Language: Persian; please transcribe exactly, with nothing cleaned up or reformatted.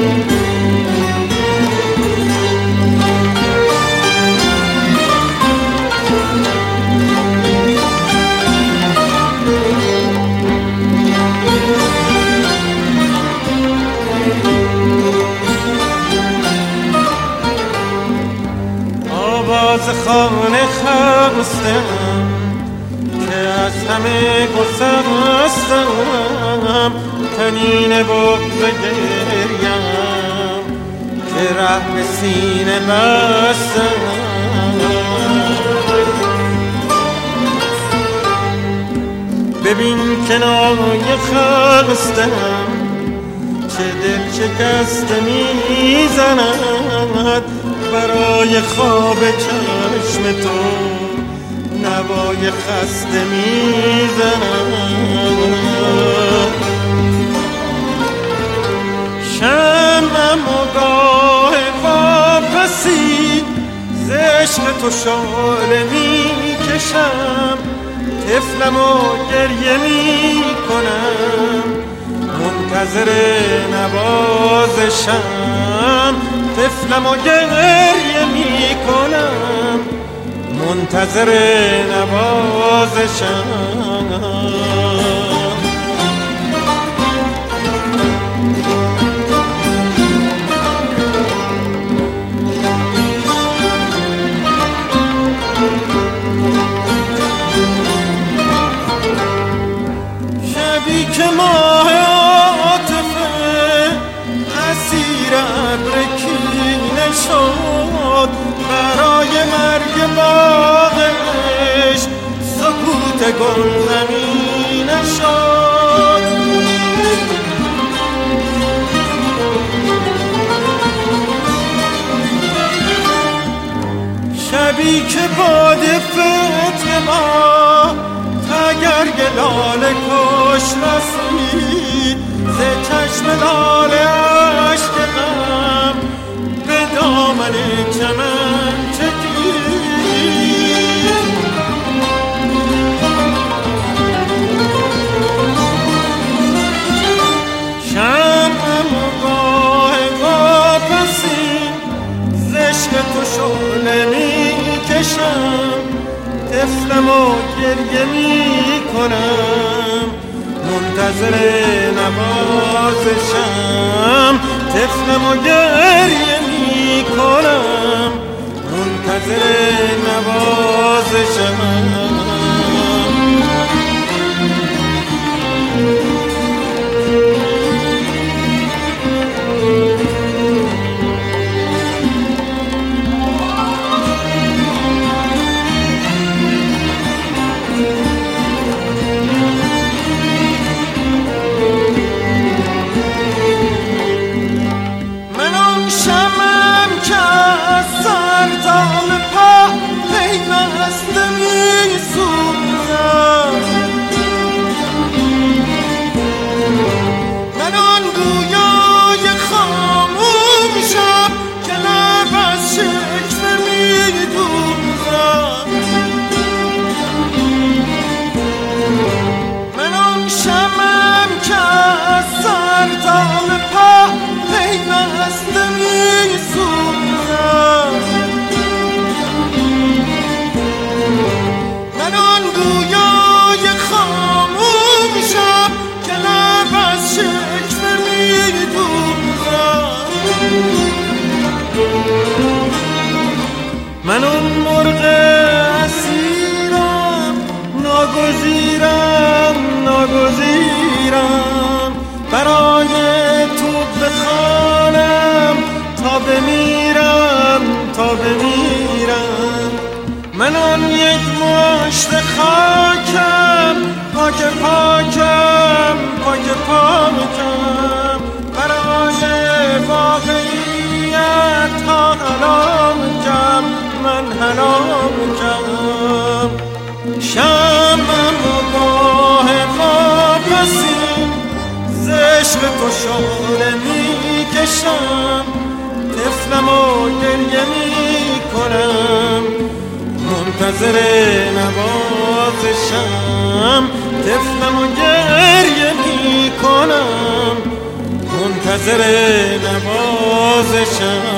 آواز خانه خستم که از همه گسستم، تنین بغض گریم که ره به سینه بستم. ببین کنایه خستم چه دل شکسته میزند، برای خواب چشم تو نوای خسته میزند. شمعم و گاه واپسی ز عشق تو شعله میکشم، طفلم و گریه میکنم منتظر نوازشم. طفلم و گریه میکنم منتظر نوازشم. شبی که ماه عاطفه اسیر ابر کینه شد، برای مرگ باغ عشق سکوت گل زمینه شد. شبی که باد فتن ما تگرگ لاله کش رسید، ز چشم لاله عشق غم به دامن چمن چکید. شمعم و گاه واپسی ز عشق تو شعله میکشم، طفلم و گریه میکنم منتظر نوازشم. طفلم و گریه میکنم منتظر نوازشم. من اون مرغ اسیرم، ناگزیرم ناگزیرم، برای تو بخوانم تا بمیرم تا بمیرم. من اون یک مشت خاکم، پاک پاکم پاک پاکم، برای واقعیت ها حلام کم من حلام کم. شمعم و گاه واپسی ز عشق تو شعله میکشم، طفلم و گریه میکنم منتظر نوازشم. طفلم و گریه میکنم منتظر نوازشم.